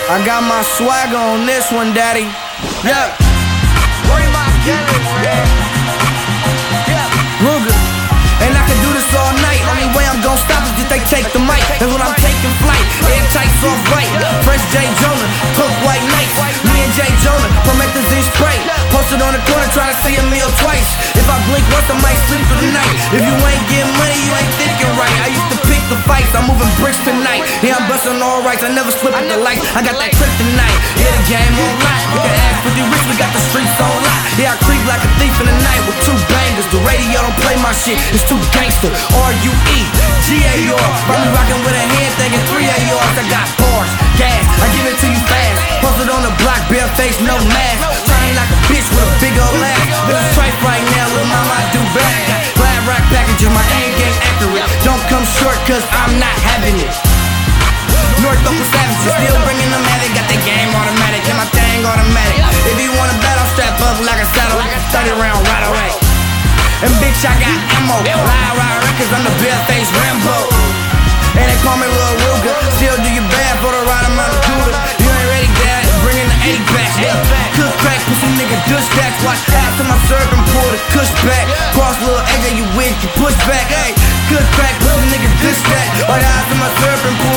I got my swagger on this one, daddy. Yeah. Worry my gun, man. Ruger. And I can do this all night. Only way I'm gon' stop is if they take the mic. That's when I'm taking flight. Airtight, soft right. Fresh J. Jonah, Cook White Night. Me and J. Jonah, promethazine spray. Posted on the corner trying to see a meal twice. If I blink once, I might sleep for the night. If you ain't getting money, you ain't thinking right. I used to pick the fights, I'm moving bricks tonight. Yeah, I'm busting all rights, I never slip with the lights. I got that kryptonite. Yeah, the game on lock. You can ask for the rich, we got the streets on lock. Yeah, I creep like a thief in the night with two bangers. The radio don't play my shit, it's too gangster. R-U-E, G-A-R. Got me rocking with a hand thinking 3 ARs. I got bars, gas, I give it to you fast. Posted on the block, bare face, no mask. Trying like a bitch with a big old ass. This is tripe right now, little mama, I do back. Got glad rack packages, my aim game accurate. Don't come short, cause I'm not having it. North Oakland Savages, still bringing them at it. Got the game automatic, and my thing automatic. If you want a battle, strap up like a saddle. 30 round right away. And bitch, I got ammo. Lie, cause I'm the bare-faced Rambo. And they call me Lil Ruger. Still do your bad for the ride, I'm out of Cuda. You ain't ready, dad, bringing the 80 back. Cook crack, pussy nigga, dush stacks. Watch after my serve and pull the cush back. Cross little AJ, you wig, you push back. Hey, cook crack, pussy nigga, dush stack. Watch after my serve and pull